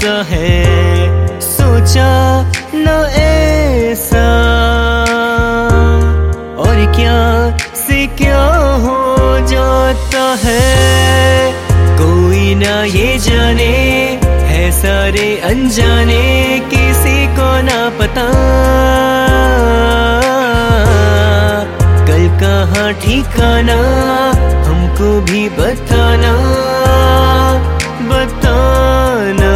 जाता है, सोचा न ऐसा, और क्या से क्या हो जाता है। कोई ना ये जाने, है सारे अनजाने, किसी को ना पता कल कहाँ ठिकाना, हमको भी बताना बताना।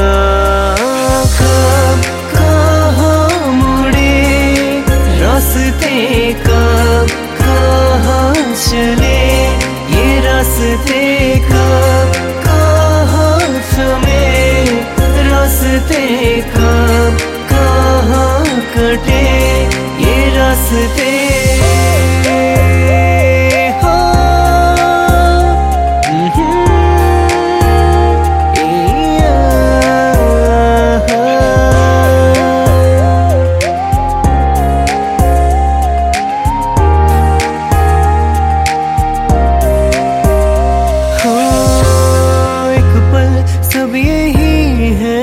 कब कहाँ मुड़े रास्ते, कब कहाँ चले ये रास्ते, कब कहाँ थमे रास्ते, कब कहाँ कटे ये रास्ते। सब यही है,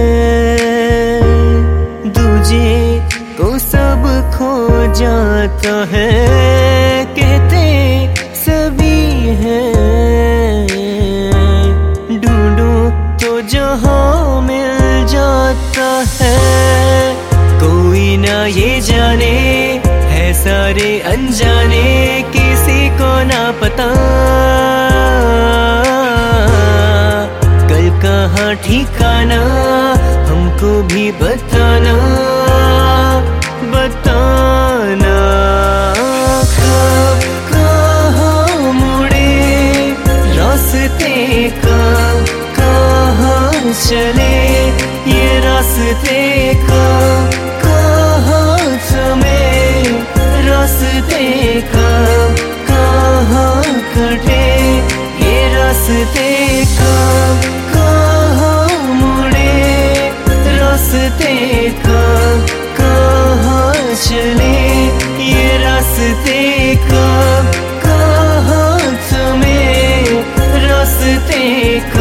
दूजे को सब खो जाता है, कहते सभी हैं, ढूंढो तो जहां मिल जाता है। कोई ना ये जाने, है सारे अनजाने, किसी को ना पता कहाँ ठिकाना, हमको भी बताना बताना। कब कहाँ मुड़े रास्ते, कब कहाँ चले ये रास्ते, कब कहाँ थमे रास्ते, कब कहाँ कटे ये रास्ते, कब रास्ते, कब कहाँ चले ये रास्ते, कब कहाँ थमे रास्ते।